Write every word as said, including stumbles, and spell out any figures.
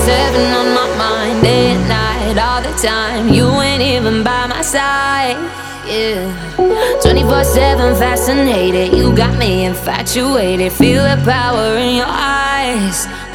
seven on my mind, day and night, all the time. You ain't even by my side, yeah. Twenty-four seven fascinated, you got me infatuated. Feel the power in your eyes.